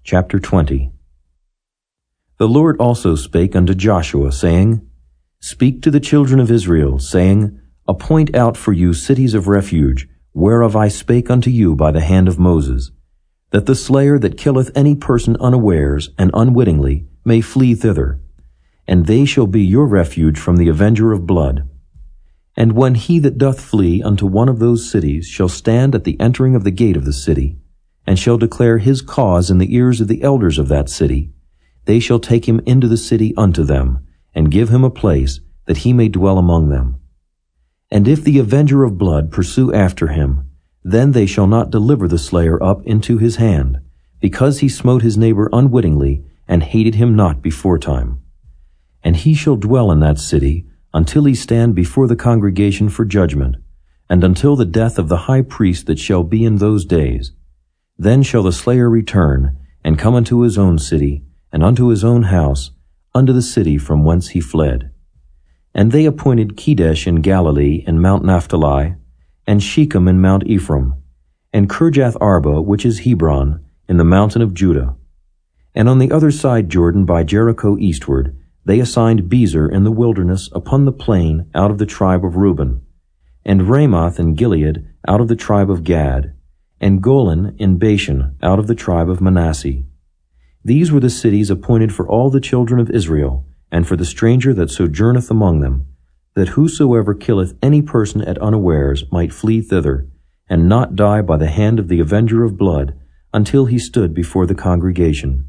Chapter 20. The Lord also spake unto Joshua, saying, Speak to the children of Israel, saying, Appoint out for you cities of refuge, whereof I spake unto you by the hand of Moses, that the slayer that killeth any person unawares and unwittingly may flee thither, and they shall be your refuge from the avenger of blood. And when he that doth flee unto one of those cities shall stand at the entering of the gate of the city, and shall declare his cause in the ears of the elders of that city, they shall take him into the city unto them, and give him a place, that he may dwell among them. And if the avenger of blood pursue after him, then they shall not deliver the slayer up into his hand, because he smote his neighbor unwittingly, and hated him not beforetime. And he shall dwell in that city, until he stand before the congregation for judgment, and until the death of the high priest that shall be in those days. Then shall the slayer return, and come unto his own city, and unto his own house, unto the city from whence he fled. And they appointed Kedesh in Galilee in Mount Naphtali, and Shechem in Mount Ephraim, and Kirjath Arba, which is Hebron, in the mountain of Judah. And on the other side Jordan by Jericho eastward, they assigned Bezer in the wilderness upon the plain out of the tribe of Reuben, and Ramoth in Gilead out of the tribe of Gad, and Golan in Bashan out of the tribe of Manasseh. These were the cities appointed for all the children of Israel, and for the stranger that sojourneth among them, that whosoever killeth any person at unawares might flee thither, and not die by the hand of the avenger of blood, until he stood before the congregation.